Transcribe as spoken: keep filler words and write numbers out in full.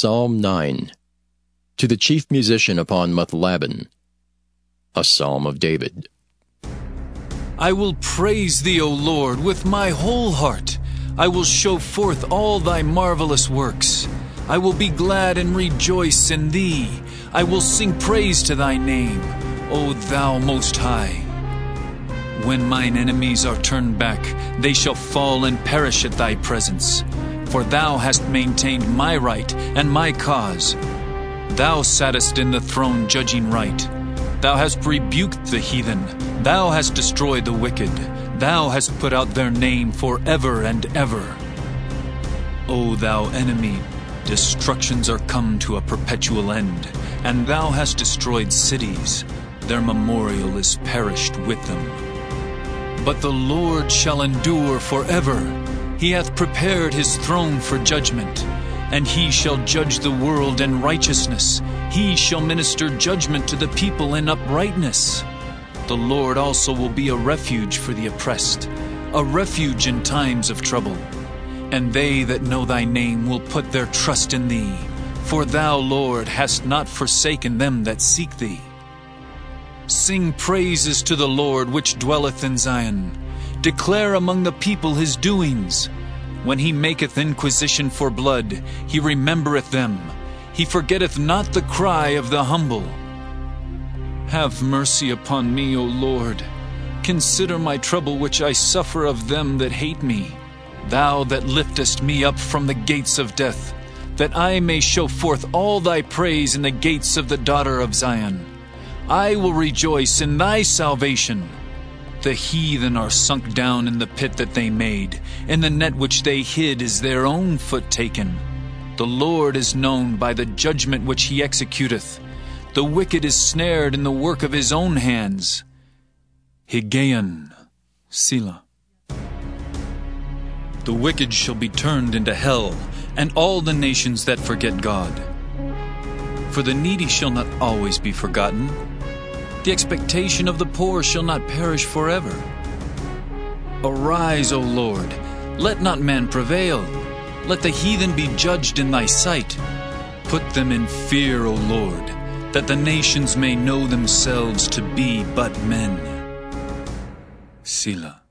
Psalm nine. To the chief musician upon Muthlabben. A psalm of David. I will praise thee, O Lord, with my whole heart. I will show forth all thy marvelous works. I will be glad and rejoice in thee. I will sing praise to thy name, O thou most high. When mine enemies are turned back, they shall fall and perish at thy presence. For thou hast maintained my right and my cause. Thou sattest in the throne judging right. Thou hast rebuked the heathen. Thou hast destroyed the wicked. Thou hast put out their name forever and ever. O thou enemy, destructions are come to a perpetual end, and thou hast destroyed cities. Their memorial is perished with them. But the Lord shall endure forever. He hath prepared his throne for judgment, and he shall judge the world in righteousness. He shall minister judgment to the people in uprightness. The Lord also will be a refuge for the oppressed, a refuge in times of trouble. And they that know thy name will put their trust in thee. For thou, Lord, hast not forsaken them that seek thee. Sing praises to the Lord which dwelleth in Zion. Declare among the people his doings. When he maketh inquisition for blood, he remembereth them. He forgetteth not the cry of the humble. Have mercy upon me, O Lord. Consider my trouble which I suffer of them that hate me. Thou that liftest me up from the gates of death, that I may show forth all thy praise in the gates of the daughter of Zion. I will rejoice in thy salvation. The heathen are sunk down in the pit that they made. In the net which they hid is their own foot taken. The Lord is known by the judgment which he executeth. The wicked is snared in the work of his own hands. Higgaion, Selah. The wicked shall be turned into hell, and all the nations that forget God. For the needy shall not always be forgotten. The expectation of the poor shall not perish forever. Arise, O Lord, let not man prevail. Let the heathen be judged in thy sight. Put them in fear, O Lord, that the nations may know themselves to be but men. Selah.